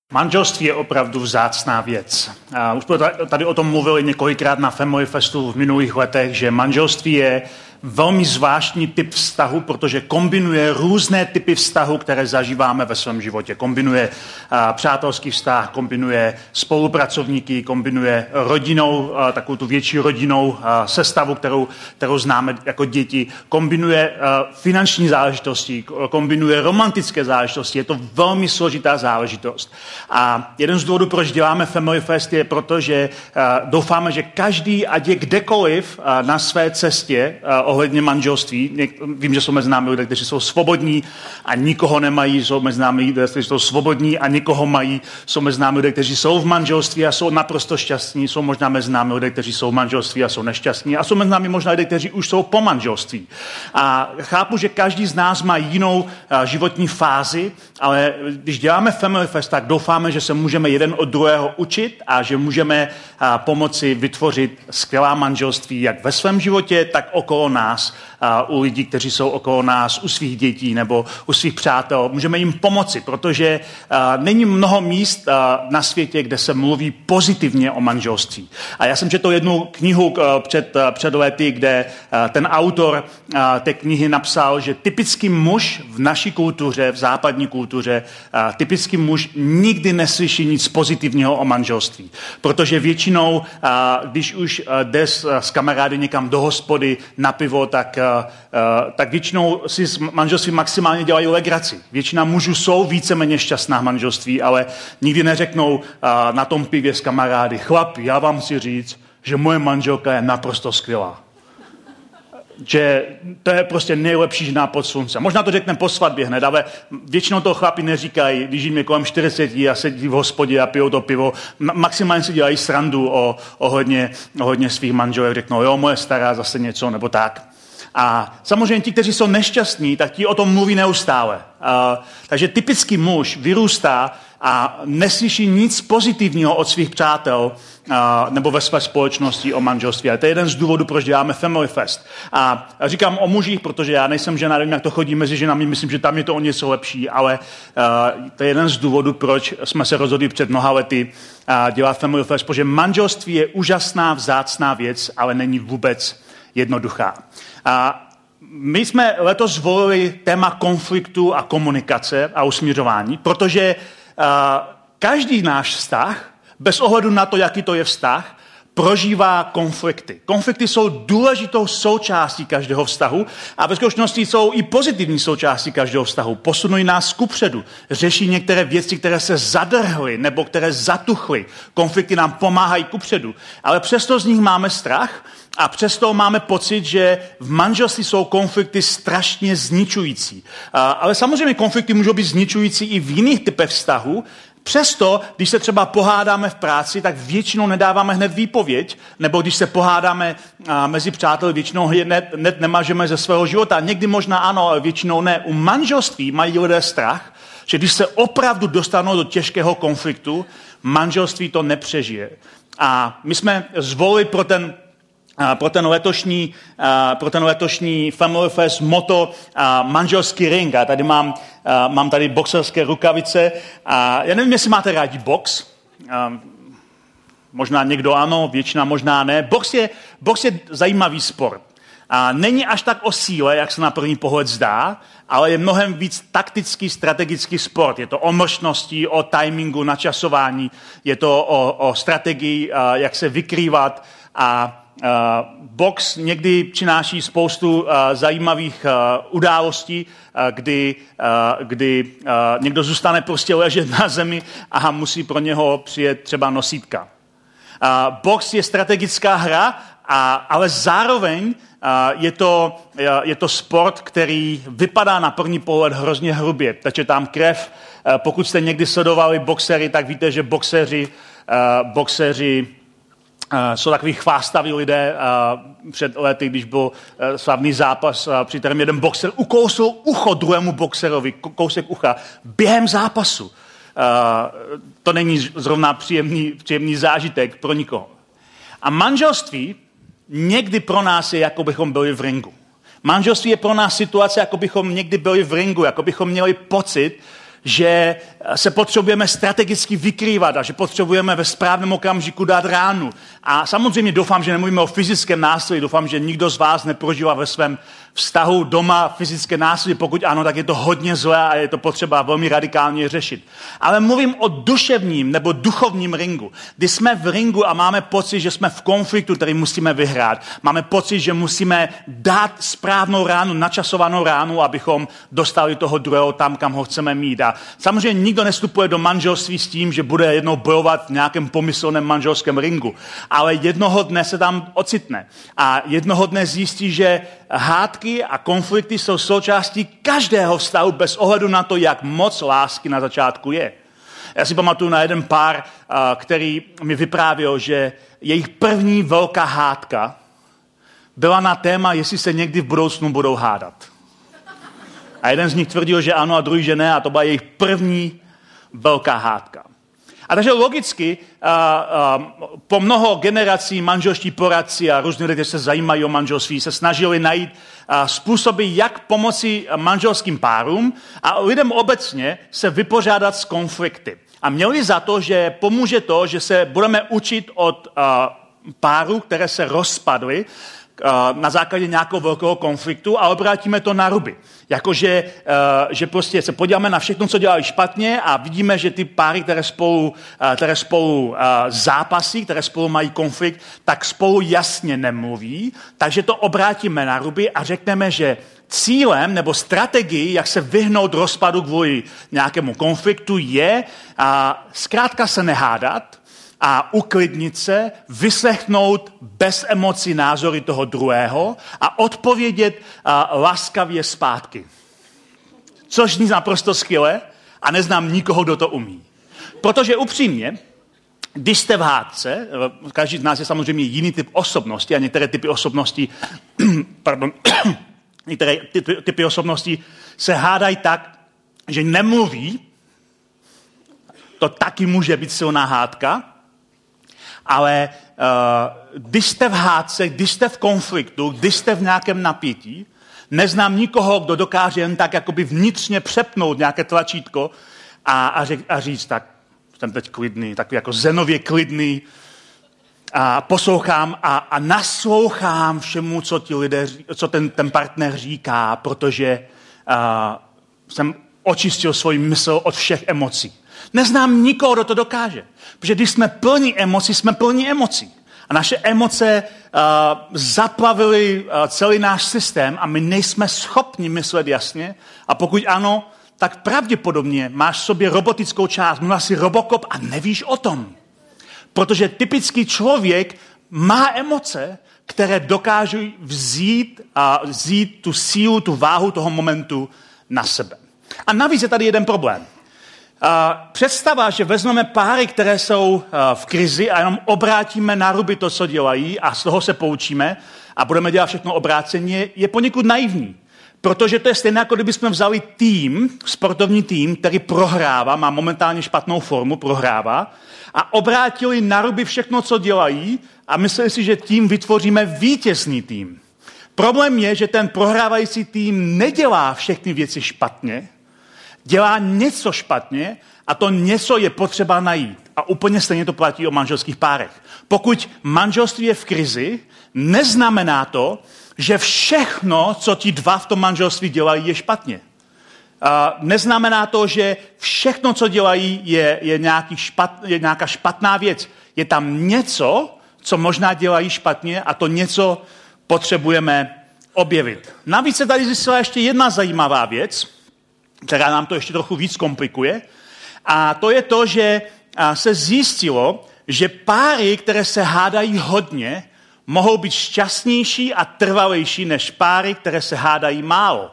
Manželství je opravdu vzácná věc. Už jsme tady o tom mluvili několikrát na Family Festu v minulých letech, že manželství je velmi zvláštní typ vztahu, protože kombinuje různé typy vztahu, které zažíváme ve svém životě. Kombinuje přátelský vztah, kombinuje spolupracovníky, kombinuje rodinou, takovou tu větší rodinnou sestavu, kterou známe jako děti, kombinuje finanční záležitosti, kombinuje romantické záležitosti. Je to velmi složitá záležitost. A jeden z důvodů, proč děláme Family Fest, je proto, že doufáme, že každý, ať je kdekoliv na své cestě ohledně manželství. Vím, že jsou mezi námi lidé, kteří jsou svobodní a nikoho nemají, jsou mezi námi lidé, kteří jsou svobodní a nikoho mají, jsou mezi námi lidé, kteří jsou v manželství a jsou naprosto šťastní, jsou možná mezi námi lidé, kteří jsou v manželství a jsou nešťastní a jsou mezi námi možná lidé, kteří už jsou po manželství. A chápu, že každý z nás má jinou životní fázi, ale když děláme Family Fest, tak doufáme, že se můžeme jeden od druhého učit a že můžeme pomoci vytvořit skvělá manželství jak ve svém životě, tak okolo nás, u lidí, kteří jsou okolo nás, u svých dětí nebo u svých přátel. Můžeme jim pomoci, protože není mnoho míst na světě, kde se mluví pozitivně o manželství. A já jsem četl jednu knihu před lety, kde ten autor té knihy napsal, že typický muž v naší kultuře, v západní kultuře, typický muž nikdy neslyší nic pozitivního o manželství. Protože většinou, když už jde s kamarády někam do hospody na pivo, tak většinou si z manželství maximálně dělají legraci. Většina mužů jsou víceméně šťastná v manželství, ale nikdy neřeknou na tom pivě s kamarády: chlapi, já vám chci říct, že moje manželka je naprosto skvělá. Že to je prostě nejlepší žena pod sluncem. Možná to řekneme po svatbě hned, ale většinou toho chlapi neříkají, když jim je kolem 40 a sedí v hospodě a pijou to pivo. Maximálně si dělají srandu ohledně svých manželek, řeknou: jo, moje stará zase něco, nebo tak. A samozřejmě ti, kteří jsou nešťastní, tak ti o tom mluví neustále. Takže typický muž vyrůstá a neslyší nic pozitivního od svých přátel nebo ve své společnosti o manželství. A to je jeden z důvodů, proč děláme Family Fest. A říkám o mužích, protože já nejsem žena, nevím, jak to chodí mezi ženami, myslím, že tam je to o něco lepší, ale to je jeden z důvodů, proč jsme se rozhodli před mnoha lety dělat Family Fest, protože manželství je úžasná, vzácná věc, ale není vůbec jednoduchá. My jsme letos zvolili téma konfliktu a komunikace a usmířování, protože každý náš vztah, bez ohledu na to, jaký to je vztah, prožívá konflikty. Konflikty jsou důležitou součástí každého vztahu a ve skutečnosti jsou i pozitivní součástí každého vztahu. Posunují nás kupředu, řeší některé věci, které se zadrhly nebo které zatuchly. Konflikty nám pomáhají kupředu, ale přesto z nich máme strach a přesto máme pocit, že v manželství jsou konflikty strašně zničující. Ale samozřejmě konflikty můžou být zničující i v jiných typech vztahů. Přesto, když se třeba pohádáme v práci, tak většinou nedáváme hned výpověď, nebo když se pohádáme mezi přáteli, většinou hned nemažeme ze svého života. Někdy možná ano, ale většinou ne. U manželství mají lidé strach, že když se opravdu dostanou do těžkého konfliktu, manželství to nepřežije. A my jsme zvolili pro ten letošní Family Fest motto manželský ring. A tady mám tady boxerské rukavice. A já nevím, jestli máte rádi box. Možná někdo ano, většina možná ne. Box je zajímavý sport. A není až tak o síle, jak se na první pohled zdá, ale je mnohem víc taktický, strategický sport. Je to o mrštnosti, o timingu, načasování, je to o strategii, jak se vykrývat. A box někdy přináší spoustu zajímavých událostí, kdy někdo zůstane prostě ležet na zemi a musí pro něho přijet třeba nosítka. Box je strategická hra, ale zároveň je to sport, který vypadá na první pohled hrozně hrubě. Teče tam krev. Pokud jste někdy sledovali boxery, tak víte, že boxeři jsou takový chvástaví lidé. Před lety, když byl slavný zápas, při kterém jeden boxer ukousl ucho druhému boxerovi, kousek ucha, během zápasu. To není zrovna příjemný zážitek pro nikoho. A manželství někdy pro nás je, jako bychom byli v ringu. Manželství je pro nás situace, jako bychom někdy byli v ringu, jako bychom měli pocit, že se potřebujeme strategicky vykrývat a že potřebujeme ve správném okamžiku dát ránu. A samozřejmě doufám, že nemluvíme o fyzickém násilí, doufám, že nikdo z vás neprožívá ve svém vztahu doma fyzické násilí. Pokud ano, tak je to hodně zlé a je to potřeba velmi radikálně řešit. Ale mluvím o duševním nebo duchovním ringu. Kdy jsme v ringu a máme pocit, že jsme v konfliktu, který musíme vyhrát. Máme pocit, že musíme dát správnou ránu, načasovanou ránu, abychom dostali toho druhého tam, kam ho chceme mít. A samozřejmě nikdo nestupuje do manželství s tím, že bude jednou bojovat v nějakém pomyslném manželském ringu. Ale jednoho dne se tam ocitne. A jednoho dne zjistí, že hádky a konflikty jsou součástí každého vztahu bez ohledu na to, jak moc lásky na začátku je. Já si pamatuju na jeden pár, který mi vyprávěl, že jejich první velká hádka byla na téma, jestli se někdy v budoucnu budou hádat. A jeden z nich tvrdil, že ano a druhý, že ne, a to byla jejich první velká hádka. A takže logicky po mnoho generací manželští poradci a různí lidé, kteří se zajímají o manželství, se snažili najít způsoby, jak pomoci manželským párům a lidem obecně se vypořádat s konflikty. A měli za to, že pomůže to, že se budeme učit od párů, které se rozpadly na základě nějakého velkého konfliktu a obrátíme to na ruby. Jakože že prostě se podíváme na všechno, co dělají špatně a vidíme, že ty páry, které spolu zápasí, které spolu mají konflikt, tak spolu jasně nemluví, takže to obrátíme na ruby a řekneme, že cílem nebo strategií, jak se vyhnout rozpadu kvůli nějakému konfliktu, je zkrátka se nehádat a uklidnit se, vyslechnout bez emocí názory toho druhého a odpovědět laskavě zpátky. Což zní naprosto skvěle a neznám nikoho, kdo to umí. Protože upřímně, když jste v hádce, každý z nás je samozřejmě jiný typ osobnosti a některé typy osobnosti, některé typy osobnosti se hádají tak, že nemluví, to taky může být silná hádka, ale když jste v hádce, když jste v konfliktu, když jste v nějakém napětí, neznám nikoho, kdo dokáže jen tak jakoby vnitřně přepnout nějaké tlačítko a říct, tak jsem teď klidný, tak jako zenově klidný a poslouchám a naslouchám všemu, co ti lidé, co ten partner říká, protože jsem očistil svou mysl od všech emocí. Neznám nikoho, kdo to dokáže. Protože když jsme plní emocí, jsme plní emocí. A naše emoce zaplavily celý náš systém a my nejsme schopni myslet jasně. A pokud ano, tak pravděpodobně máš v sobě robotickou část, mluvá si Robocop a nevíš o tom. Protože typický člověk má emoce, které dokážou vzít tu sílu, tu váhu toho momentu na sebe. A navíc je tady jeden problém. Představa, že vezmeme páry, které jsou v krizi a jenom obrátíme na ruby to, co dělají a z toho se poučíme a budeme dělat všechno obráceně, je poněkud naivní. Protože to je stejné, jako kdybychom vzali sportovní tým, který prohrává, má momentálně špatnou formu, prohrává, a obrátili na ruby všechno, co dělají a mysleli si, že tím vytvoříme vítězný tým. Problém je, že ten prohrávající tým nedělá všechny věci špatně, dělá něco špatně a to něco je potřeba najít. A úplně stejně to platí o manželských párech. Pokud manželství je v krizi, neznamená to, že všechno, co ti dva v tom manželství dělají, je špatně. Neznamená to, že všechno, co dělají, je nějaká špatná věc. Je tam něco, co možná dělají špatně a to něco potřebujeme objevit. Navíc se tady zjistila ještě jedna zajímavá věc, která nám to ještě trochu víc komplikuje. A to je to, že se zjistilo, že páry, které se hádají hodně, mohou být šťastnější a trvalejší než páry, které se hádají málo.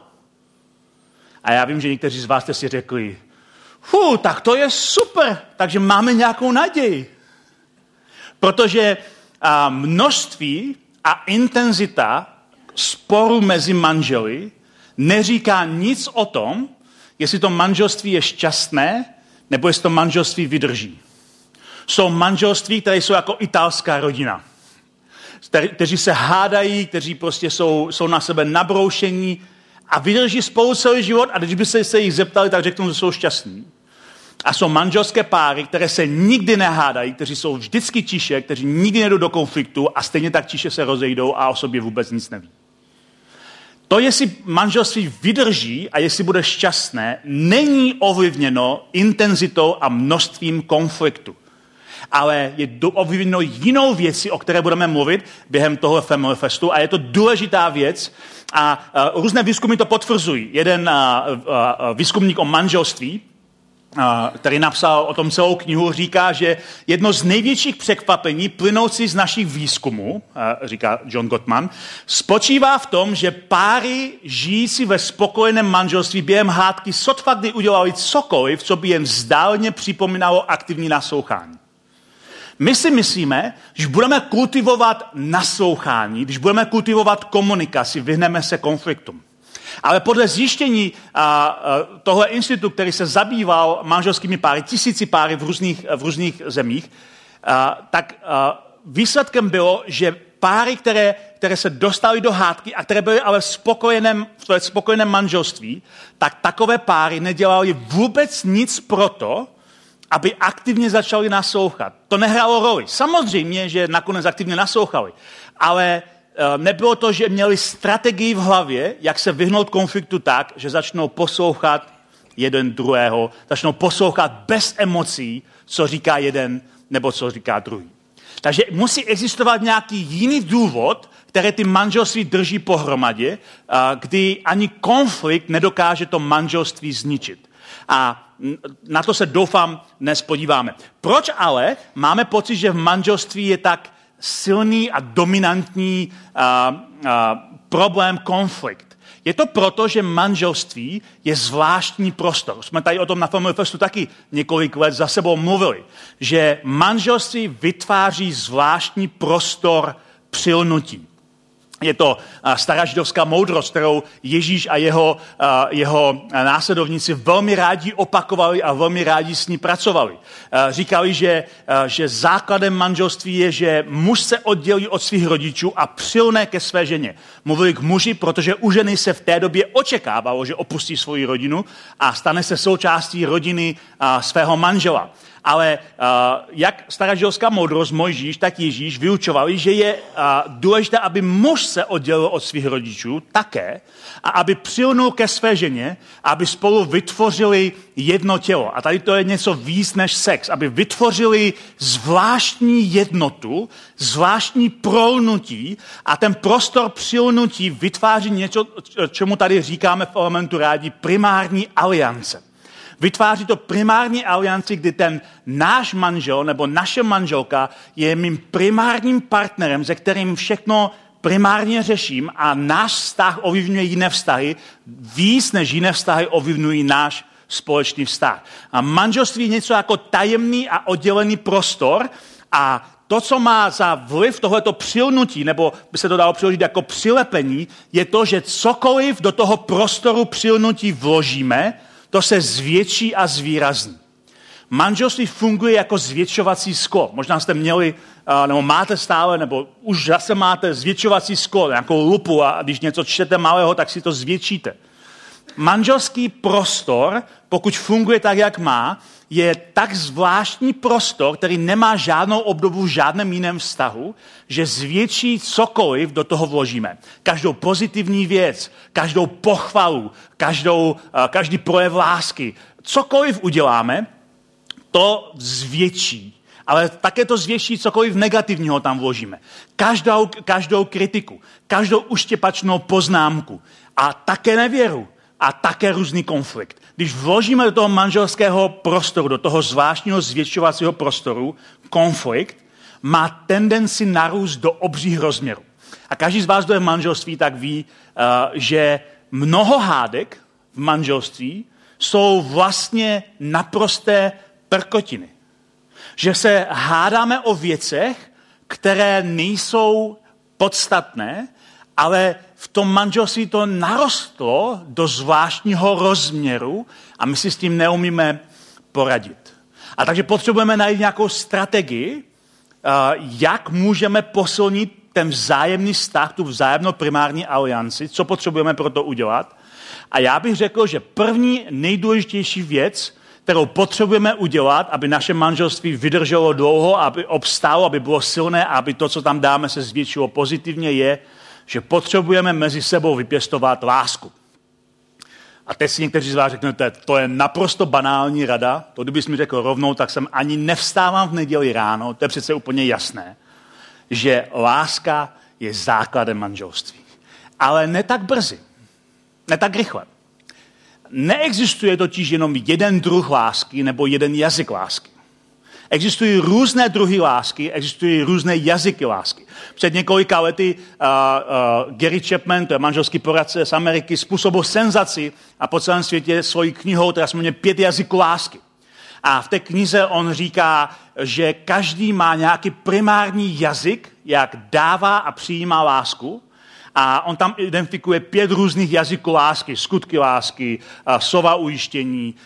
A já vím, že někteří z vás jste si řekli, tak to je super, takže máme nějakou naději. Protože množství a intenzita sporu mezi manželi neříká nic o tom, jestli to manželství je šťastné, nebo jestli to manželství vydrží. Jsou manželství, které jsou jako italská rodina. Kteří se hádají, kteří prostě jsou na sebe nabroušení a vydrží spolu celý život a když by se jich zeptali, tak řeknou, že jsou šťastní. A jsou manželské páry, které se nikdy nehádají, kteří jsou vždycky tiše, kteří nikdy nejdou do konfliktu a stejně tak tiše se rozejdou a o sobě vůbec nic neví. To, jestli manželství vydrží a jestli bude šťastné, není ovlivněno intenzitou a množstvím konfliktu. Ale je ovlivněno jinou věcí, o které budeme mluvit během toho Family Festu a je to důležitá věc a různé výzkumy to potvrzují. Jeden výzkumník o manželství, který napsal o tom celou knihu, říká, že jedno z největších překvapení plynoucí z našich výzkumů, říká John Gottman, spočívá v tom, že páry žijící ve spokojeném manželství během hádky sotva kdy udělali cokoliv, co by jen vzdáleně připomínalo aktivní naslouchání. My si myslíme, že budeme kultivovat naslouchání, když budeme kultivovat komunikaci, vyhneme se konfliktům. Ale podle zjištění tohle institutu, který se zabýval manželskými páry, tisíci páry v různých zemích, tak výsledkem bylo, že páry, které se dostaly do hádky a které byly ale v spokojeném manželství, tak takové páry nedělali vůbec nic proto, aby aktivně začali naslouchat. To nehrálo roli. Samozřejmě, že nakonec aktivně naslouchali, ale nebylo to, že měli strategii v hlavě, jak se vyhnout konfliktu tak, že začnou poslouchat jeden druhého, začnou poslouchat bez emocí, co říká jeden nebo co říká druhý. Takže musí existovat nějaký jiný důvod, který ty manželství drží pohromadě, kdy ani konflikt nedokáže to manželství zničit. A na to se doufám dnes podíváme. Proč ale máme pocit, že v manželství je tak silný a dominantní problém konflikt? Je to proto, že manželství je zvláštní prostor. Jsme tady o tom na Family Festu taky několik let za sebou mluvili, že manželství vytváří zvláštní prostor přilnutí. Je to starožidovská moudrost, kterou Ježíš a jeho následovníci velmi rádi opakovali a velmi rádi s ní pracovali. Říkali, že základem manželství je, že muž se oddělí od svých rodičů a přilne ke své ženě. Mluvili k muži, protože u ženy se v té době očekávalo, že opustí svoji rodinu a stane se součástí rodiny svého manžela. Ale jak starožidovská moudrost, Mojžíš, tak Ježíš vyučovali, že je důležité, aby muž se oddělil od svých rodičů také a aby přilnul ke své ženě, aby spolu vytvořili jedno tělo. A tady to je něco víc než sex, aby vytvořili zvláštní jednotu, zvláštní prolnutí a ten prostor přilnutí vytváří něco, čemu tady říkáme v Elementu rádi primární aliance. Vytváří to primární alianci, kdy ten náš manžel nebo naše manželka je mým primárním partnerem, se kterým všechno primárně řeším a náš vztah ovlivňuje jiné vztahy, víc než jiné vztahy ovlivňují náš společný vztah. A manželství je něco jako tajemný a oddělený prostor a to, co má za vliv tohleto přilnutí, nebo by se to dalo přeložit jako přilepení, je to, že cokoliv do toho prostoru přilnutí vložíme, to se zvětší a zvýrazní. Manželství funguje jako zvětšovací sklo. Možná jste měli, nebo máte stále, nebo už zase máte zvětšovací sklo, nějakou lupu a když něco čtete malého, tak si to zvětšíte. Manželský prostor, pokud funguje tak, jak má, je tak zvláštní prostor, který nemá žádnou obdobu v žádném jiném vztahu, že zvětší cokoliv do toho vložíme. Každou pozitivní věc, každou pochvalu, každý projev lásky, cokoliv uděláme, to zvětší. Ale také to zvětší cokoliv negativního tam vložíme. Každou kritiku, každou uštěpačnou poznámku a také nevěru. A také různý konflikt. Když vložíme do toho manželského prostoru, do toho zvláštního zvětšovacího prostoru, konflikt má tendenci narůst do obřích rozměrů. A každý z vás, kdo je v manželství, tak ví, že mnoho hádek v manželství jsou vlastně naprosté prkotiny. Že se hádáme o věcech, které nejsou podstatné, ale v tom manželství to narostlo do zvláštního rozměru a my si s tím neumíme poradit. A takže potřebujeme najít nějakou strategii, jak můžeme posilnit ten vzájemný vztah, tu vzájemnou primární alianci, co potřebujeme pro to udělat. A já bych řekl, že první nejdůležitější věc, kterou potřebujeme udělat, aby naše manželství vydrželo dlouho, aby obstálo, aby bylo silné, aby to, co tam dáme, se zvětšilo pozitivně, je, že potřebujeme mezi sebou vypěstovat lásku. A teď si někteří z vás řeknete, to je naprosto banální rada, to kdybys mi řekl rovnou, tak jsem ani nevstávám v neděli ráno, to je přece úplně jasné, že láska je základem manželství. Ale ne tak brzy, ne tak rychle. Neexistuje totiž jenom jeden druh lásky nebo jeden jazyk lásky. Existují různé druhy lásky, existují různé jazyky lásky. Před několika lety Gary Chapman, to je manželský poradce z Ameriky, způsobil senzaci a po celém světě svojí knihou, která se jmenuje 5 jazyků lásky. A v té knize on říká, že každý má nějaký primární jazyk, jak dává a přijímá lásku. A on tam identifikuje 5 různých jazyků lásky, skutky lásky, slova ujištění,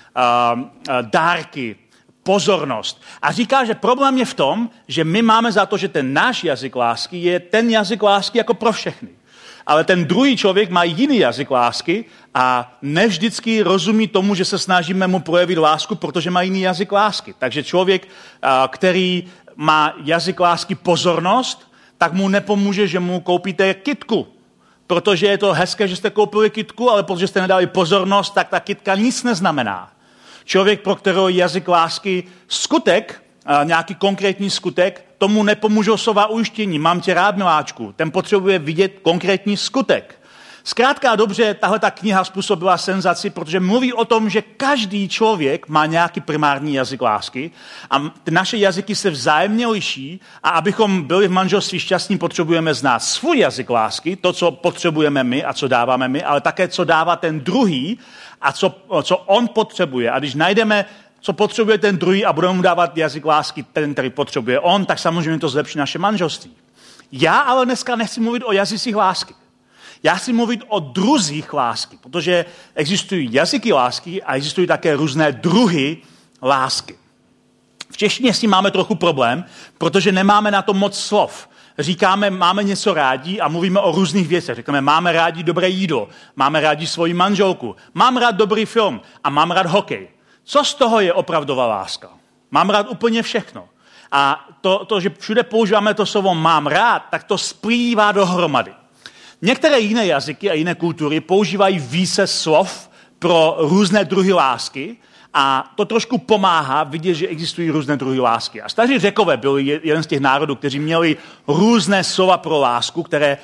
dárky, pozornost. A říká, že problém je v tom, že my máme za to, že ten náš jazyk lásky je ten jazyk lásky jako pro všechny. Ale ten druhý člověk má jiný jazyk lásky a nevždycky rozumí tomu, že se snažíme mu projevit lásku, protože má jiný jazyk lásky. Takže člověk, který má jazyk lásky pozornost, tak mu nepomůže, že mu koupíte kytku. Protože je to hezké, že jste koupili kytku, ale protože jste nedali pozornost, tak ta kytka nic neznamená. Člověk, pro kterého jazyk lásky skutek, nějaký konkrétní skutek, tomu nepomůžou slova ujištění. Mám tě rád, miláčku. Ten potřebuje vidět konkrétní skutek. Zkrátka a dobře, tahle ta kniha způsobila senzaci, protože mluví o tom, že každý člověk má nějaký primární jazyk lásky a ty naše jazyky se vzájemně liší a abychom byli v manželství šťastní, potřebujeme znát svůj jazyk lásky, to, co potřebujeme my a co dáváme my, ale také, co dává ten druhý a co on potřebuje. A když najdeme, co potřebuje ten druhý a budeme mu dávat jazyk lásky, ten, který potřebuje on, tak samozřejmě to zlepší naše manželství. Já ale dneska nechci mluvit o jazycích lásky. Já chci mluvit o druzích lásky, protože existují jazyky lásky a existují také různé druhy lásky. V češtině s tím máme trochu problém, protože nemáme na to moc slov. Říkáme, máme něco rádi a mluvíme o různých věcech. Říkáme, máme rádi dobré jídlo, máme rádi svoji manželku, mám rád dobrý film a mám rád hokej. Co z toho je opravdová láska? Mám rád úplně všechno. A to, že všude používáme to slovo mám rád, tak to splývá dohromady. Některé jiné jazyky a jiné kultury používají více slov pro různé druhy lásky a to trošku pomáhá vidět, že existují různé druhy lásky. A staří Řekové byli jeden z těch národů, kteří měli různé slova pro lásku, které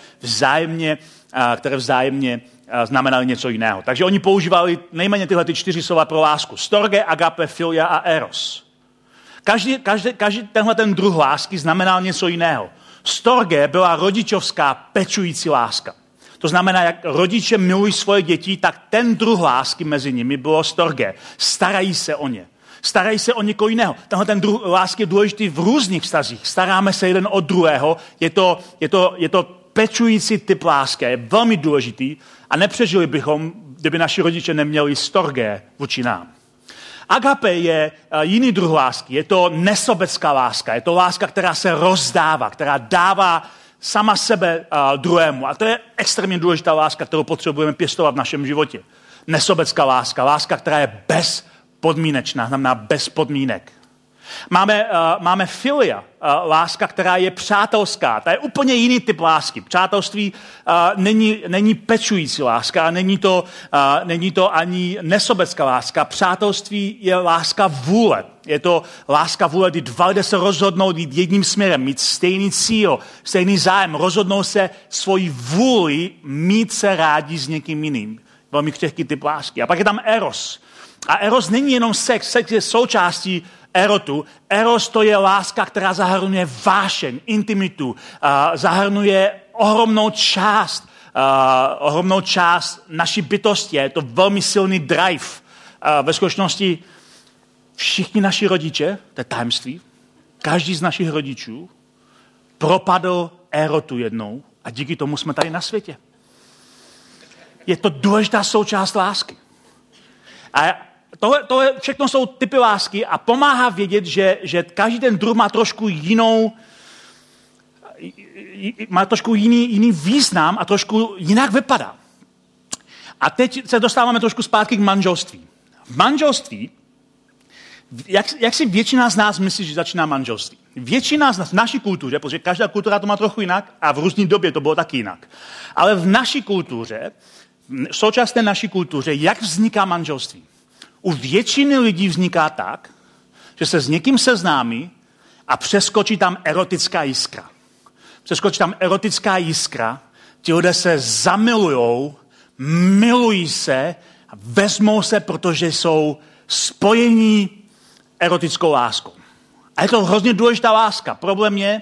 vzájemně znamenaly něco jiného. Takže oni používali nejméně tyhle 4 slova pro lásku. Storge, agape, filia a eros. Každý tenhle ten druh lásky znamenal něco jiného. Storge byla rodičovská pečující láska. To znamená, jak rodiče milují svoje děti, tak ten druh lásky mezi nimi bylo storge. Starají se o ně. Starají se o někoho jiného. Tenhle ten druh lásky je důležitý v různých vztazích. Staráme se jeden od druhého. Je to pečující typ lásky. Je velmi důležitý a nepřežili bychom, kdyby naši rodiče neměli storge vůči nám. Agape je jiný druh lásky, je to nesobecká láska, je to láska, která se rozdává, která dává sama sebe druhému. A to je extrémně důležitá láska, kterou potřebujeme pěstovat v našem životě. Nesobecká láska, láska, která je bezpodmínečná, znamená bez podmínek. Máme filia, láska, která je přátelská. To je úplně jiný typ lásky. Přátelství není pečující láska, není to ani nesobecká láska. Přátelství je láska vůle. Je to láska vůle, kdy 2 lidé se rozhodnou jít jedním směrem, mít stejný cíl, stejný zájem, rozhodnou se svoji vůli mít se rádi s někým jiným. Velmi křehký typ lásky. A pak je tam eros. A eros není jenom sex. Sex je součástí erotu. Eros to je láska, která zahrnuje vášeň, intimitu, zahrnuje ohromnou část naší bytosti. Je to velmi silný drive. Ve skutečnosti všichni naši rodiče, to je tajemství, každý z našich rodičů propadl erotu jednou a díky tomu jsme tady na světě. Je to důležitá součást lásky. A tohle všechno jsou typy lásky a pomáhá vědět, že každý ten druh má trošku jiný význam a trošku jinak vypadá. A teď se dostáváme trošku zpátky k manželství. V manželství Jak si většina z nás myslí, že začíná manželství? Většina z nás v naší kultuře, protože každá kultura to má trochu jinak a v různé době to bylo taky jinak. Ale v naší kultuře, v současné naší kultuře, jak vzniká manželství? U většiny lidí vzniká tak, že se s někým seznámí a přeskočí tam erotická jiskra. Přeskočí tam erotická jiskra, ti lidé se zamilujou, milují se a vezmou se, protože jsou spojení erotickou láskou. A je to hrozně důležitá láska. Problém je,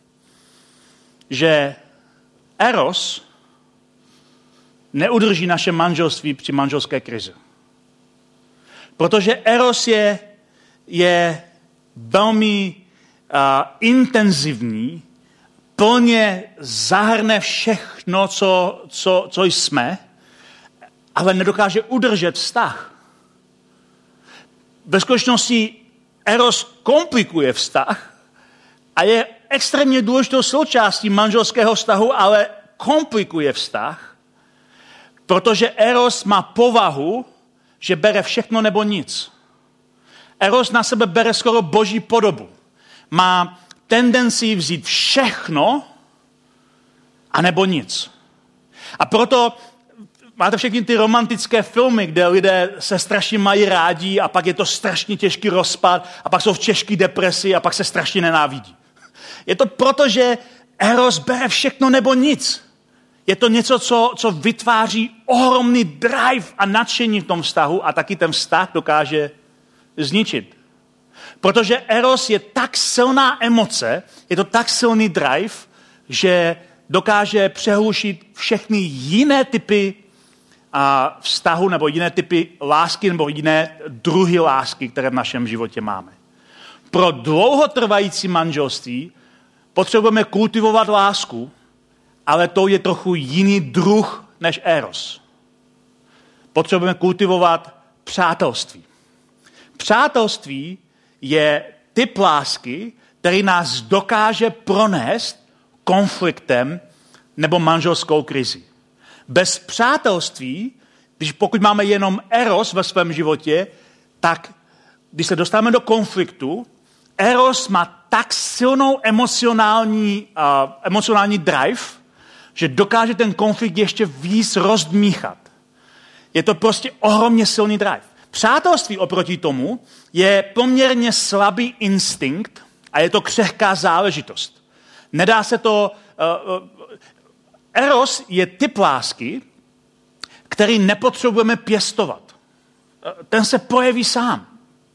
že eros neudrží naše manželství při manželské krizi. Protože eros je velmi intenzivní, plně zahrne všechno, co jsme, ale nedokáže udržet vztah. Ve skutečnosti eros komplikuje vztah a je extrémně důležitou součástí manželského vztahu, ale komplikuje vztah, protože eros má povahu, že bere všechno nebo nic. Eros na sebe bere skoro boží podobu. Má tendenci vzít všechno a nebo nic. A proto máte všechny ty romantické filmy, kde lidé se strašně mají rádi a pak je to strašně těžký rozpad a pak jsou v těžké depresi a pak se strašně nenávidí. Je to proto, že eros bere všechno nebo nic. Je to něco, co vytváří ohromný drive a nadšení v tom vztahu a taky ten vztah dokáže zničit. Protože eros je tak silná emoce, je to tak silný drive, že dokáže přehlušit všechny jiné typy vztahu nebo jiné typy lásky nebo jiné druhy lásky, které v našem životě máme. Pro dlouhotrvající manželství potřebujeme kultivovat lásku, ale to je trochu jiný druh než eros. Potřebujeme kultivovat přátelství. Přátelství je typ lásky, který nás dokáže pronést konfliktem nebo manželskou krizi. Bez přátelství, pokud máme jenom eros ve svém životě, tak když se dostáváme do konfliktu, eros má tak silnou emocionální drive, že dokáže ten konflikt ještě víc rozdmíchat. Je to prostě ohromně silný drive. Přátelství oproti tomu je poměrně slabý instinkt a je to křehká záležitost. Nedá se to... Eros je typ lásky, který nepotřebujeme pěstovat. Ten se projeví sám.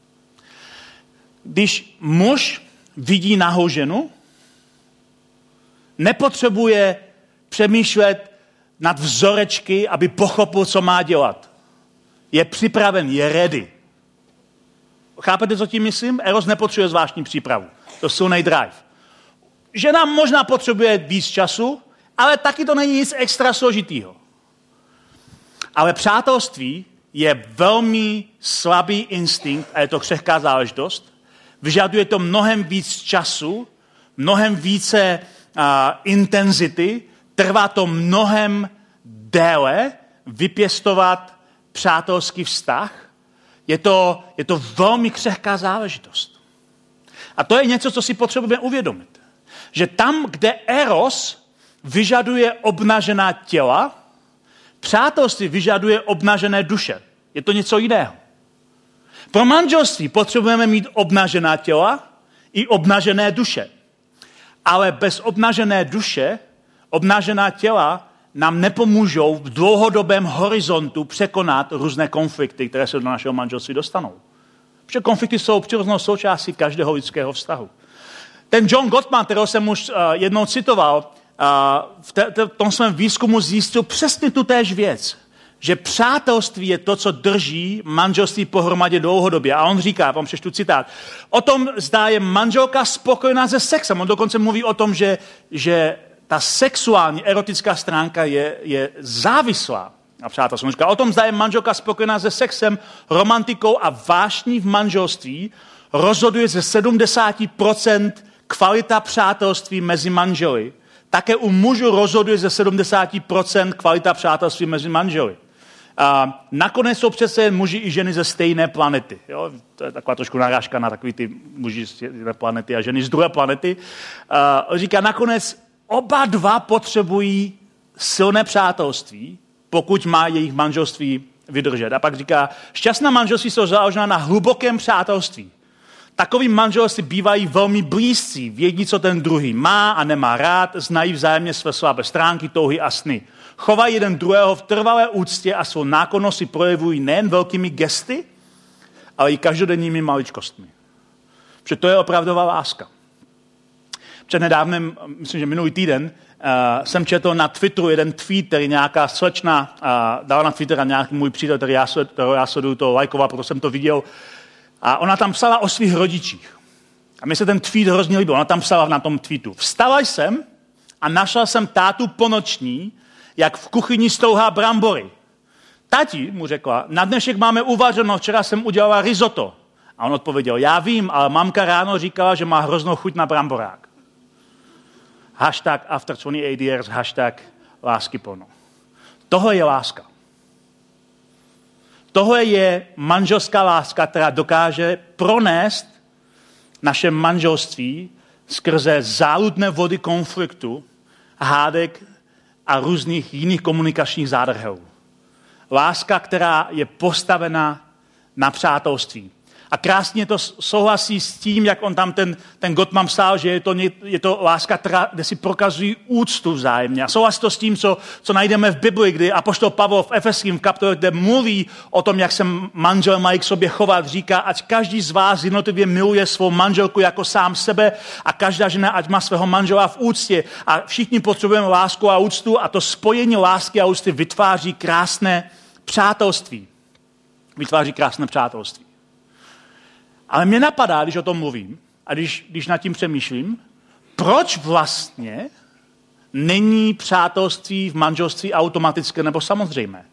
Když muž vidí nahou ženu, nepotřebuje přemýšlet nad vzorečky, aby pochopil, co má dělat. Je připraven, je ready. Chápete, co tím myslím? Eros nepotřebuje zvláštní přípravu. To je silný drive. Žena možná potřebuje víc času, ale taky to není nic extra složitýho. Ale přátelství je velmi slabý instinkt a je to křehká záležitost. Vyžaduje to mnohem víc času, mnohem více intenzity, trvá to mnohem déle vypěstovat přátelský vztah. Je to velmi křehká záležitost. A to je něco, co si potřebujeme uvědomit. Že tam, kde eros vyžaduje obnažená těla, přátelství vyžaduje obnažené duše. Je to něco jiného. Pro manželství potřebujeme mít obnažená těla i obnažené duše. Ale bez obnažené duše, obnažená těla nám nepomůžou v dlouhodobém horizontu překonat různé konflikty, které se do našeho manželství dostanou. Protože konflikty jsou přirozenou součástí každého lidského vztahu. Ten John Gottman, kterého jsem už jednou citoval, v tom svém výzkumu zjistil přesně tu též věc, že přátelství je to, co drží manželství pohromadě dlouhodobě. A on říká, vám přečtu citát, o tom, zda je manželka spokojená se sexem. On dokonce mluví o tom, že ta sexuální, erotická stránka je závislá na přátelství. On říká, o tom, zda je manželka spokojená se sexem, romantikou a vášní v manželství, rozhoduje ze 70% kvalita přátelství mezi manželi. Také u mužů rozhoduje ze 70% kvalita přátelství mezi manželi. Nakonec jsou přece muži i ženy ze stejné planety. Jo? To je taková trošku narážka na takový ty muži z jedné planety a ženy z druhé planety. Říká, nakonec oba dva potřebují silné přátelství, pokud má jejich manželství vydržet. A pak říká, šťastná manželství jsou založena na hlubokém přátelství. Takový manželství bývají velmi blízcí, vědí, co ten druhý má a nemá rád, znají vzájemně své slabé stránky, touhy a sny. Chovají jeden druhého v trvalé úctě a svou náklonnost si projevují nejen velkými gesty, ale i každodenními maličkostmi. Protože to je opravdová láska. Přednedávnem, myslím, že minulý týden, jsem četl na Twitteru jeden tweet, který nějaká slečna dala na Twitter a nějaký můj přítel, který já sleduju, to lajkoval, proto jsem to viděl. A ona tam psala o svých rodičích. A mně se ten tweet hrozně líbil. Ona tam psala na tom tweetu. Vstala jsem a našla jsem tátu po noční, jak v kuchyni strouhá brambory. Tati, mu řekla, na dnešek máme uvařeno, včera jsem udělala risotto. A on odpověděl, já vím, ale mamka ráno říkala, že má hroznou chuť na bramborák. Hashtag after 28 years, hashtag láskyplno. Tohle je láska. Tohle je manželská láska, která dokáže pronést naše manželství skrze záludné vody konfliktu, hádek a různých jiných komunikačních zádrhelů. Láska, která je postavena na přátelství. A krásně to souhlasí s tím, jak on tam ten Gottman psal, že je to láska, kde si prokazují úctu vzájemně. A souhlasí to s tím, co najdeme v Bibli, kdy apoštol Pavel v Efeským v kapitole, kde mluví o tom, jak se manžel mají k sobě chovat, říká, ať každý z vás jednotlivě miluje svou manželku jako sám sebe a každá žena ať má svého manžela v úctě. A všichni potřebujeme lásku a úctu a to spojení lásky a úcty vytváří krásné přátelství. Vytváří krásné přátelství. Ale mě napadá, když o tom mluvím a když nad tím přemýšlím, proč vlastně není přátelství v manželství automatické nebo samozřejmé.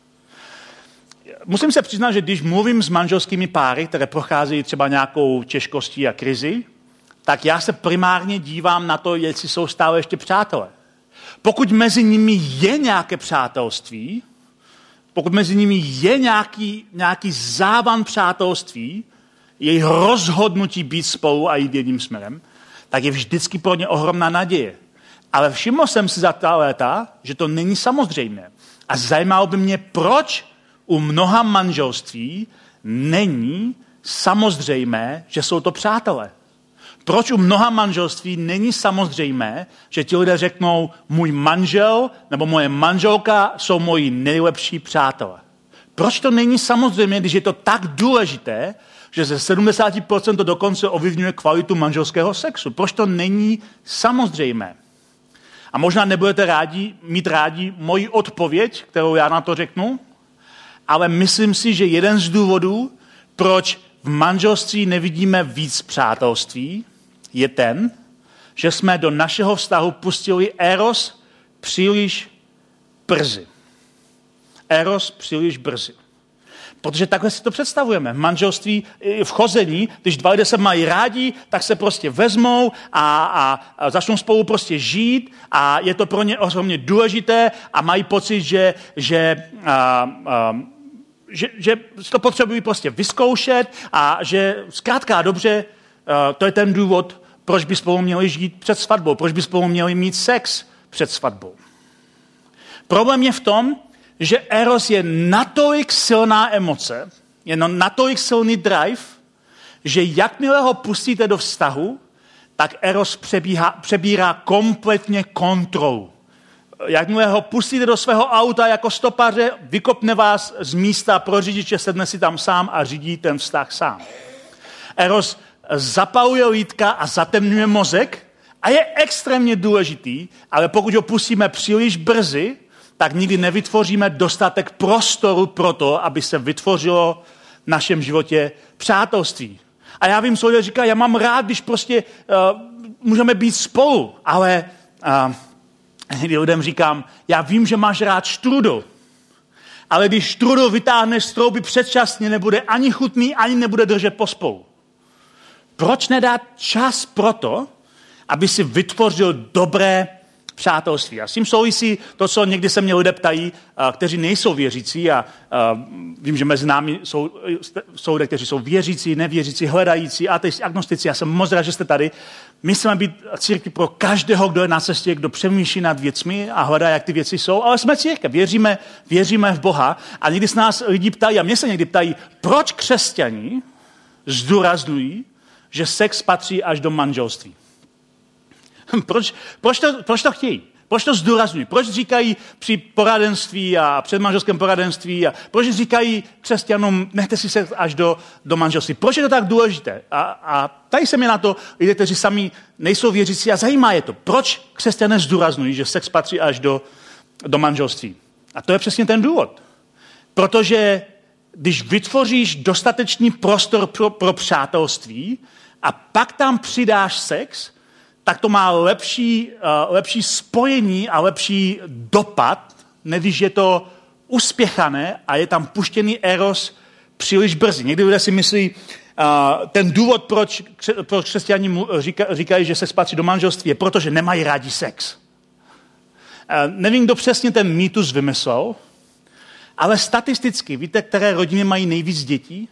Musím se přiznat, že když mluvím s manželskými páry, které procházejí třeba nějakou těžkostí a krizi, tak já se primárně dívám na to, jestli jsou stále ještě přátelé. Pokud mezi nimi je nějaké přátelství, pokud mezi nimi je nějaký závan přátelství, jejich rozhodnutí být spolu a jít jedním směrem, tak je vždycky pro ně ohromná naděje. Ale všiml jsem si za ta léta, že to není samozřejmé. A zajímalo by mě, proč u mnoha manželství není samozřejmé, že jsou to přátelé. Proč u mnoha manželství není samozřejmé, že ti lidé řeknou, můj manžel nebo moje manželka jsou moji nejlepší přátelé. Proč to není samozřejmé, když je to tak důležité, že ze 70% to dokonce ovlivňuje kvalitu manželského sexu? Proč to není samozřejmé? A možná nebudete mít rádi moji odpověď, kterou já na to řeknu, ale myslím si, že jeden z důvodů, proč v manželství nevidíme víc přátelství, je ten, že jsme do našeho vztahu pustili eros příliš brzy. Eros příliš brzy. Protože takhle si to představujeme. V manželství, v chození, když dva lidé se mají rádi, tak se prostě vezmou a začnou spolu prostě žít a je to pro ně ohromně důležité a mají pocit, že to potřebují prostě vyzkoušet a že zkrátka dobře, to je ten důvod, proč by spolu měli žít před svatbou, proč by spolu měli mít sex před svatbou. Problém je v tom, že eros je natolik silná emoce, je natolik silný drive, že jakmile ho pustíte do vztahu, tak eros přebírá kompletně kontrolu. Jakmile ho pustíte do svého auta jako stopaře, vykopne vás z místa pro řidiče, sedne si tam sám a řídí ten vztah sám. Eros zapaluje lítka a zatemňuje mozek a je extrémně důležitý, ale pokud ho pustíme příliš brzy, tak nikdy nevytvoříme dostatek prostoru pro to, aby se vytvořilo v našem životě přátelství. A já vím, co lidé říkají, já mám rád, když prostě můžeme být spolu, ale lidem říkám, já vím, že máš rád štrudl, ale když štrudl vytáhneš z trouby předčasně, nebude ani chutný, ani nebude držet pospolu. Proč nedát čas pro to, aby si vytvořil dobré přátelství. A s tím souvisí to, co někdy se mě lidé ptají, kteří nejsou věřící a vím, že mezi námi jsou lidé, kteří jsou věřící, nevěřící, hledající, ateisti, agnostici. Já jsem moc rád, že jste tady. My chceme být církví pro každého, kdo je na cestě, kdo přemýšlí nad věcmi a hledá, jak ty věci jsou, ale jsme církev, věříme v Boha a někdy se nás lidi ptají, a mě se někdy ptají, proč křesťaní zdůrazňují, že sex patří až do manželství. Proč to chtějí? Proč to zdůrazňují? Proč říkají při poradenství a předmanželském poradenství a proč říkají křesťanům, nechte si sex až do manželství? Proč je to tak důležité? A tady se mě na to lidé, kteří sami nejsou věřící a zajímá je to. Proč křesťané zdůrazňují, že sex patří až do manželství? A to je přesně ten důvod. Protože když vytvoříš dostatečný prostor pro přátelství a pak tam přidáš sex, tak to má lepší spojení a lepší dopad, než když je to uspěchané a je tam puštěný eros příliš brzy. Někdy lidé si myslí, ten důvod, proč křesťané říkají, že sex patří do manželství, je proto, že nemají rádi sex. Nevím, kdo přesně ten mýtus vymyslel, ale statisticky, víte, které rodiny mají nejvíc dětí?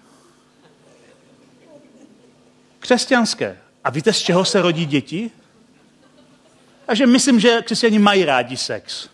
Křesťanské. A víte, z čeho se rodí děti? Takže myslím, že křesťané mají rádi sex.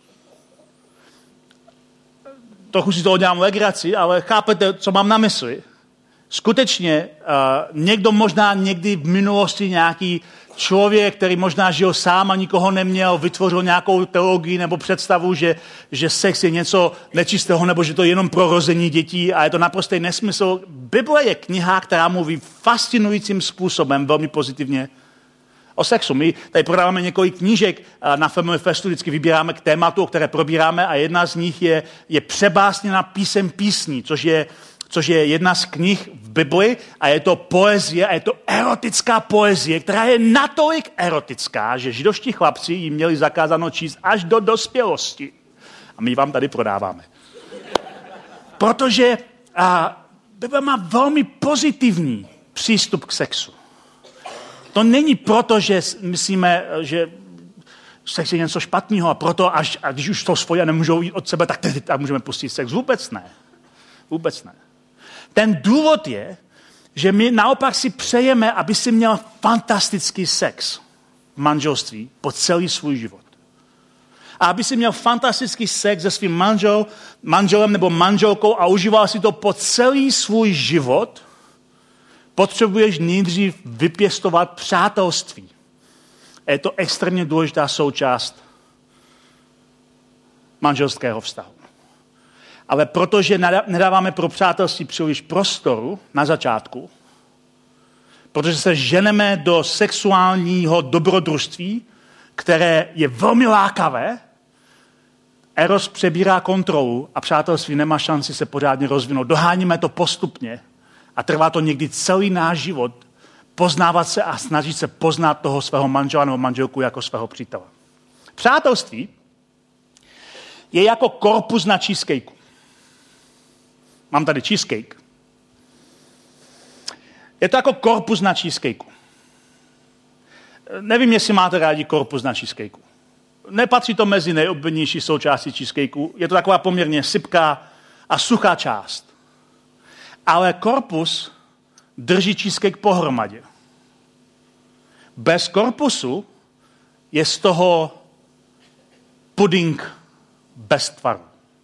Trochu si to udělám legraci, ale chápete, co mám na mysli. Skutečně někdo možná někdy v minulosti nějaký člověk, který možná žil sám a nikoho neměl, vytvořil nějakou teologii nebo představu, že sex je něco nečistého nebo že to je jenom pro rození dětí a je to naprostý nesmysl. Bible je kniha, která mluví fascinujícím způsobem, velmi pozitivně o sexu. My tady prodáváme několik knížek na Family Festu, vždycky vybíráme k tématu, o které probíráme a jedna z nich je přebásněná písem písní, což je jedna z knih v Bibli a je to poezie a je to erotická poezie, která je natolik erotická, že židovští chlapci ji měli zakázáno číst až do dospělosti. A my vám tady prodáváme. Protože Bible má velmi pozitivní přístup k sexu. To není proto, že myslíme, že sex je něco špatného a proto, a když už to svoje nemůžou jít od sebe, tak můžeme pustit sex. Vůbec ne. Vůbec ne. Ten důvod je, že my naopak si přejeme, aby si měl fantastický sex v manželství po celý svůj život. A aby si měl fantastický sex se svým manželem nebo manželkou a užíval si to po celý svůj život, potřebuješ nejdřív vypěstovat přátelství. Je to extrémně důležitá součást manželského vztahu. Ale protože nedáváme pro přátelství příliš prostoru na začátku, protože se ženeme do sexuálního dobrodružství, které je velmi lákavé, eros přebírá kontrolu a přátelství nemá šanci se pořádně rozvinout. Doháníme to postupně a trvá to někdy celý náš život poznávat se a snažit se poznat toho svého manžela nebo manželku jako svého přítele. Přátelství je jako korpus na cheesecakeu. Mám tady cheesecake. Je to jako korpus na cheesecakeu. Nevím, jestli máte rádi korpus na cheesecakeu. Nepatří to mezi nejoblíbenější součástí cheesecakeu. Je to taková poměrně sypká a suchá část. Ale korpus drží cheesecake pohromadě. Bez korpusu je z toho puding bez tvaru.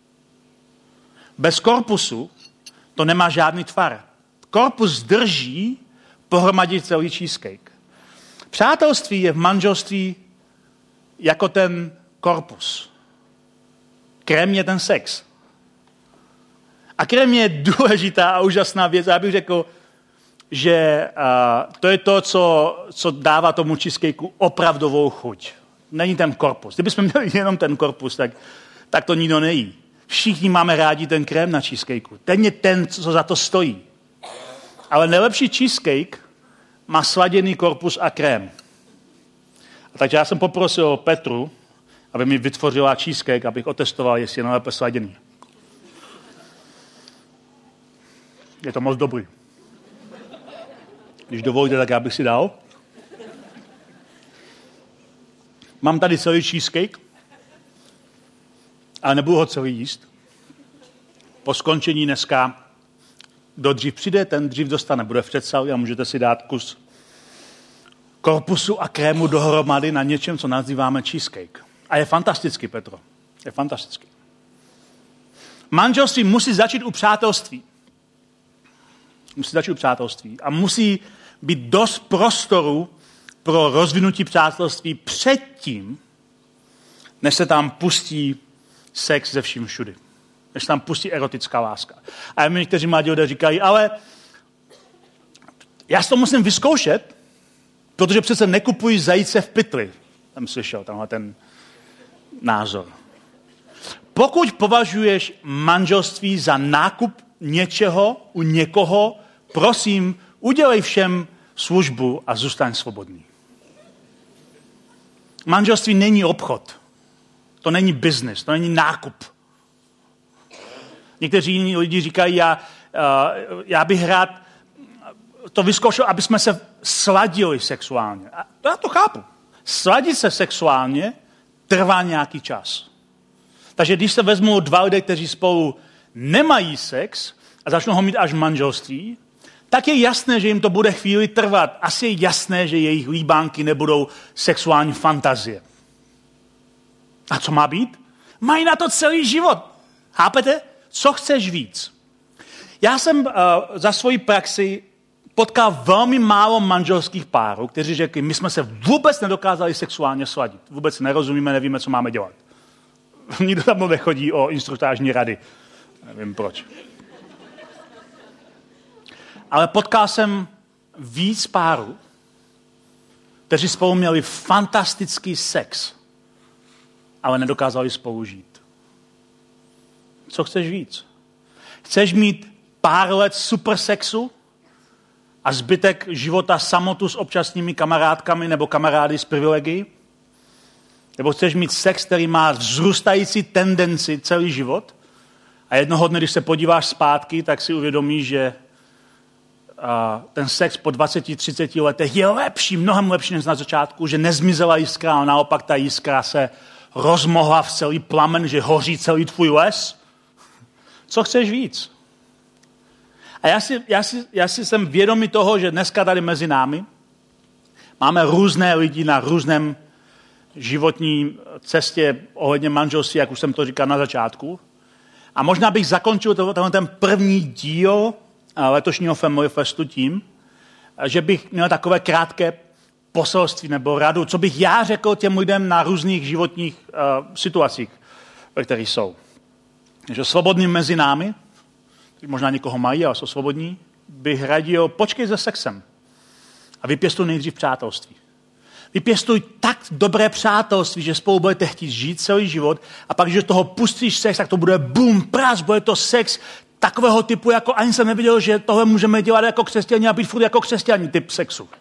Bez korpusu to nemá žádný tvar. Korpus drží pohromadě celý cheesecake. Přátelství je v manželství jako ten korpus. Krém je ten sex. A krém je důležitá a úžasná věc. Já bych řekl, že to je to, co dává tomu cheesecakeu opravdovou chuť. Není ten korpus. Kdybychom měli jenom ten korpus, tak to nikdo nejí. Všichni máme rádi ten krém na cheesecakeu. Ten je ten, co za to stojí. Ale nejlepší cheesecake má sladěný korpus a krém. A takže já jsem poprosil Petru, aby mi vytvořila cheesecake, abych otestoval, jestli je nejlépe sladěný. Je to moc dobrý. Když dovolíte, tak já bych si dal. Mám tady celý cheesecake, ale nebudu ho celý jíst. Po skončení dneska, kdo dřív přijde, ten dřív dostane. Bude v předsálí a můžete si dát kus korpusu a krému dohromady na něčem, co nazýváme cheesecake. A je fantastický, Petro. Je fantastický. Manželství musí začít u přátelství. Musí začít u přátelství. A musí být dost prostoru pro rozvinutí přátelství předtím, než se tam pustí sex ze vším všudy. Než se tam pustí erotická láska. A někteří mladí lidé říkají, ale já si to musím vyzkoušet, protože přece nekupuji zajíce v pytli. Jsem slyšel tenhle ten názor. Pokud považuješ manželství za nákup něčeho u někoho, prosím, udělej všem službu a zůstaň svobodný. Manželství není obchod. To není biznis, to není nákup. Někteří jiní lidi říkají, já bych rád to vyzkoušel, aby jsme se sladili sexuálně. A já to chápu. Sladit se sexuálně trvá nějaký čas. Takže když se vezmou dva lidé, kteří spolu nemají sex a začnou ho mít až v manželství, tak je jasné, že jim to bude chvíli trvat. Asi je jasné, že jejich líbánky nebudou sexuální fantazie. A co má být? Mají na to celý život. Chápete? Co chceš víc? Já jsem za svoji praxi potkal velmi málo manželských párů, kteří řekli, my jsme se vůbec nedokázali sexuálně sladit. Vůbec nerozumíme, nevíme, co máme dělat. Nikdo tam nechodí o instruktážní rady. Nevím proč. Ale potkal jsem víc párů, kteří spolu měli fantastický sex, ale nedokázali spolu žít. Co chceš víc? Chceš mít pár let super sexu a zbytek života samotu s občasnými kamarádkami nebo kamarády s privilegií? Nebo chceš mít sex, který má vzrůstající tendenci celý život a jednoho dne, když se podíváš zpátky, tak si uvědomíš, že ten sex po 20-30 letech je lepší, mnohem lepší než na začátku, že nezmizela jiskra, ale naopak ta jiskra se rozmohla v celý plamen, že hoří celý tvůj les. Co chceš víc? A já si jsem vědomý toho, že dneska tady mezi námi máme různé lidi na různém životní cestě ohledně manželství, jak už jsem to říkal na začátku. A možná bych zakončil ten první díl letošního Family Festu tím, že bych měl takové krátké poselství nebo radu, co bych já řekl těm lidem na různých životních situacích, ve kterých jsou. Že svobodný mezi námi, možná někoho mají, ale jsou svobodní, bych radil, počkej se sexem a vypěstuj nejdřív přátelství. Vypěstuj tak dobré přátelství, že spolu budete chtít žít celý život a pak, když do toho pustíš sex, tak to bude boom, prás, bude to sex takového typu, jako ani jsem nevěděl, že tohle můžeme dělat jako křesťani a být furt jako křesťani typ sexu.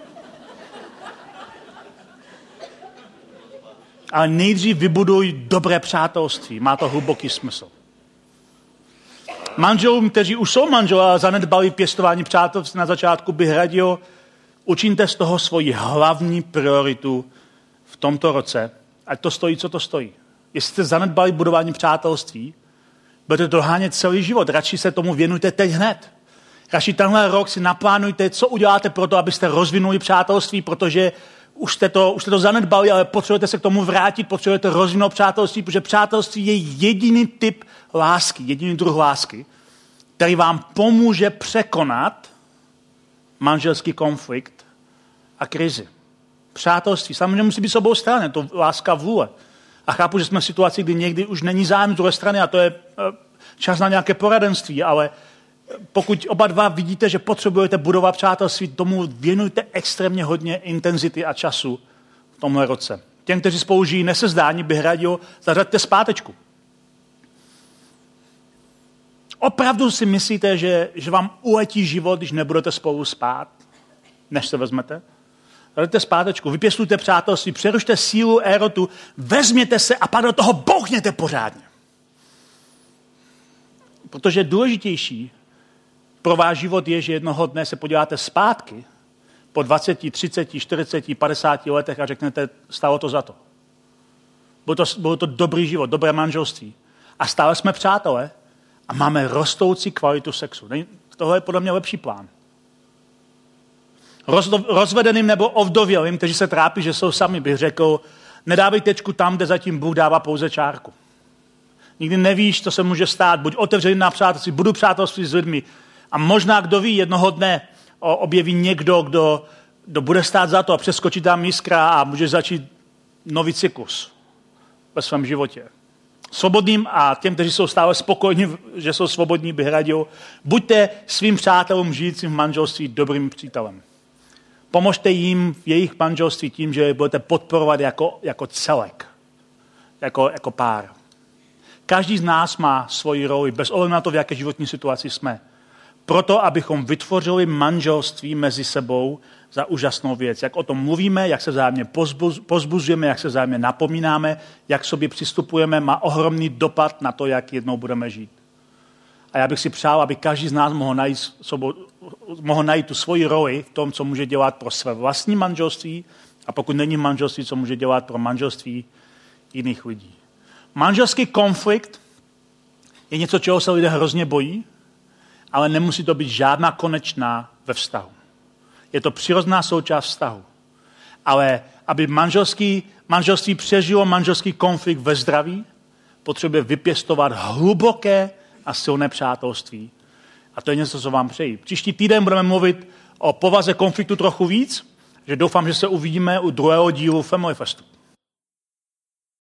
Ale nejdřív vybuduj dobré přátelství. Má to hluboký smysl. Manželům, kteří už jsou manželé a zanedbali pěstování přátelství na začátku, bych radil, učiňte z toho svoji hlavní prioritu v tomto roce, ať to stojí, co to stojí. Jestli jste zanedbali budování přátelství, budete dohánět celý život. Radši se tomu věnujte teď hned. Radši tenhle rok si naplánujte, co uděláte pro to, abyste rozvinuli přátelství, protože už jste to zanedbali, ale potřebujete se k tomu vrátit, potřebujete rozvinout přátelství, protože přátelství je jediný typ lásky, jediný druh lásky, který vám pomůže překonat manželský konflikt a krizi. Přátelství samozřejmě musí být s obou stran, je to láska vůle. A chápu, že jsme v situaci, kdy někdy už není zájem z druhé strany a to je čas na nějaké poradenství, ale pokud oba dva vidíte, že potřebujete budovat přátelství, tomu věnujte extrémně hodně intenzity a času v tomhle roce. Těm, kteří spolu žijí nesezdání, bych radil, zařaďte zpátečku. Opravdu si myslíte, že vám uletí život, když nebudete spolu spát, než se vezmete? Zařaďte zpátečku, vypěstujte přátelství, přerušte sílu erotu, vezměte se a pak do toho bouchněte pořádně. Protože důležitější pro váš život je, že jednoho dne se podíváte zpátky po 20, 30, 40, 50 letech a řeknete, stalo to za to. Byl to dobrý život, dobré manželství. A stále jsme přátelé a máme rostoucí kvalitu sexu. Tohle je podle mě lepší plán. Rozvedeným nebo ovdovělým, kteří se trápí, že jsou sami, bych řekl, nedávej tečku tam, kde zatím Bůh dává pouze čárku. Nikdy nevíš, co se může stát. Buď otevřený na přátelství, budu přátelství s lidmi. A možná, kdo ví, jednoho dne objeví někdo, kdo bude stát za to a přeskočí tam jiskra a může začít nový cyklus ve svém životě. Svobodným a těm, kteří jsou stále spokojení, že jsou svobodní, bych radil, buďte svým přátelům žijícím v manželství dobrým přítelem. Pomožte jim v jejich manželství tím, že je budete podporovat jako celek, jako pár. Každý z nás má svoji roli, bez ohledu na to, v jaké životní situaci jsme. Proto, abychom vytvořili manželství mezi sebou za úžasnou věc. Jak o tom mluvíme, jak se vzájemně pozbuzujeme, jak se vzájemně napomínáme, jak sobě přistupujeme, má ohromný dopad na to, jak jednou budeme žít. A já bych si přál, aby každý z nás mohl najít tu svoji roli v tom, co může dělat pro své vlastní manželství a pokud není manželství, co může dělat pro manželství jiných lidí. Manželský konflikt je něco, čeho se lidé hrozně bojí, ale nemusí to být žádná konečná ve vztahu. Je to přirozená součást vztahu. Ale aby manželství přežilo manželský konflikt ve zdraví, potřebuje vypěstovat hluboké a silné přátelství. A to je něco, co vám přeji. Příští týden budeme mluvit o povaze konfliktu trochu víc, že doufám, že se uvidíme u druhého dílu Family Festu.